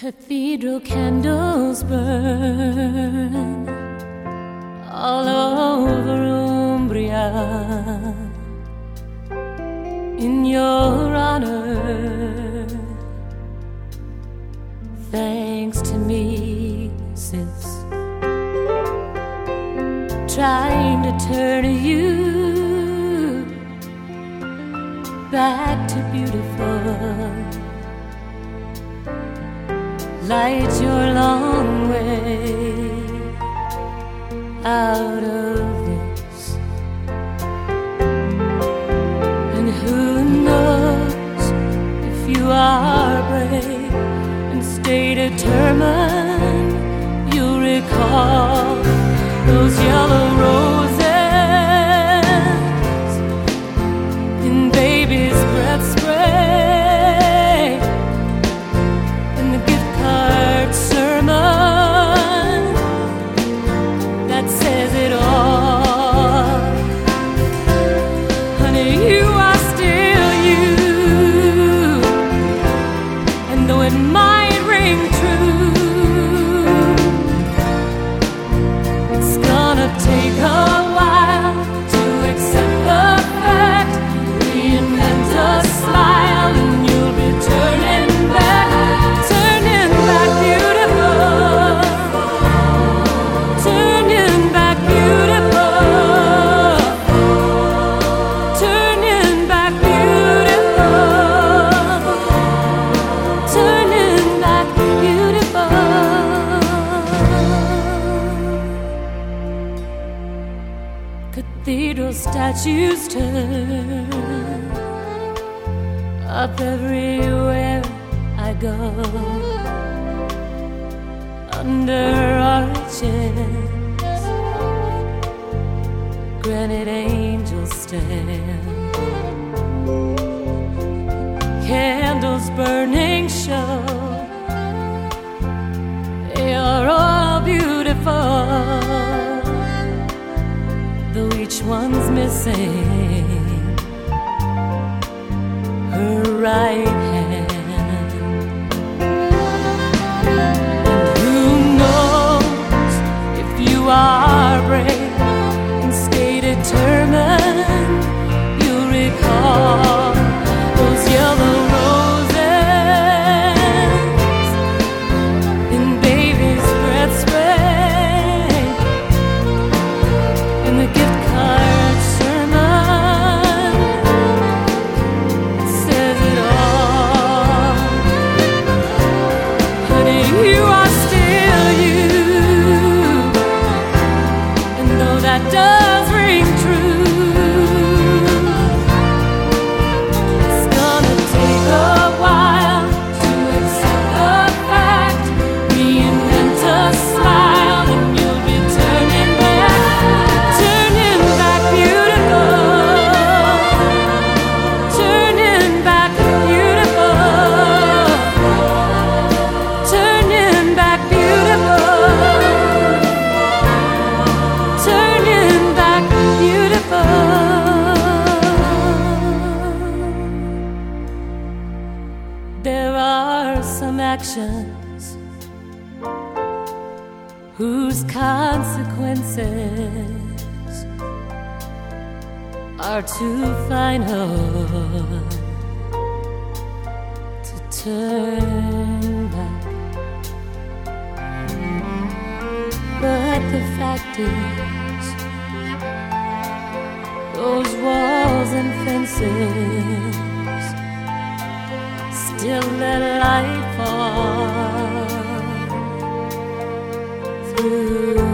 Cathedral candles burn all over Umbria in your honor. Thanks to me, sis, trying to turn you back to beautiful. Light your long way out of this. And who knows if you are brave and stay determined, you'll recall those yellow roses in baby's breath spray. Cathedral statues turn up everywhere I go. Under arches, granite angels stand. Candles burning show they are all beautiful, though each one's missing her right hand. And who knows if you are brave and stay determined, you'll recall those yellow roses in baby's breath spray and the gift card sermon says it all. Honey, you are still you, and though that does ring true, it's gonna take a while to accept the fact, reinvent a smile, and you'll be turning back beautiful, turning back beautiful, turning back beautiful, turning back beautiful. There are some actions whose consequences are too final to turn back. But the fact is, those walls and fences still let light fall through.